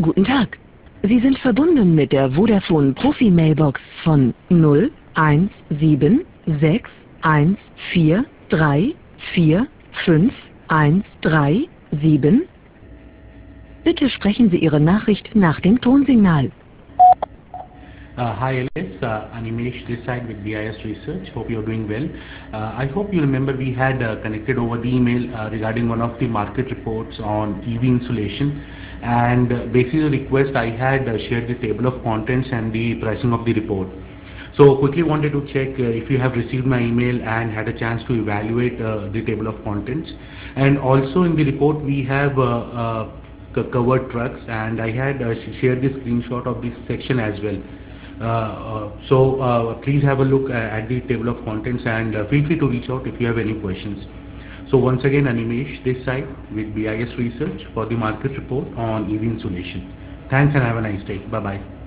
Guten Tag. Sie sind verbunden mit der Vodafone Profi Mailbox von 017614345137. Bitte sprechen Sie Ihre Nachricht nach dem Tonsignal. Hi Alice, Animesh this side with BIS Research. Hope you're doing well. I hope you remember we had connected over the email regarding one of the market reports on EV insulation, and basically the request I had shared the table of contents and the pricing of the report. So quickly wanted to check if you have received my email and had a chance to evaluate the table of contents. And also in the report we have covered trucks, and I had shared the screenshot of this section as well. Please have a look at the table of contents, and feel free to reach out if you have any questions. So once again, Animesh this side with BIS Research for the market report on EV insulation. Thanks and have a nice day. Bye bye.